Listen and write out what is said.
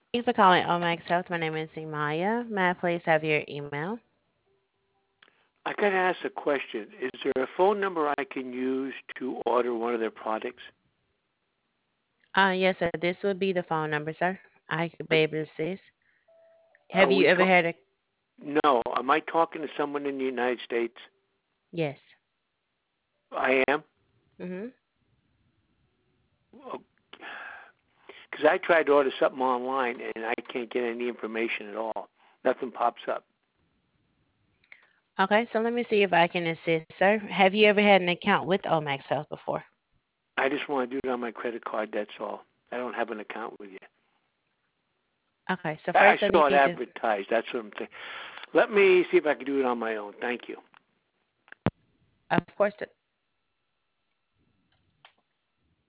Thank you for calling Omax Health. My name is Imaya. May I please have your email? I got to ask a question. Is there a phone number I can use to order one of their products? Yes, sir. This would be the phone number, sir. I could be But able to assist. are Have you we ever talk? had a? No. Am I talking to someone in the United States? Yes. I am. Mhm. Because I tried to order something online and I can't get any information at all. Nothing pops up. Okay, so let me see if I can assist, sir. Have you ever had an account with Omax Health before? I just want to do it on my credit card. That's all. I don't have an account with you. Okay, so I first I saw need it to. advertised. That's what I'm saying. Let me see if I can do it on my own. Thank you. Of course,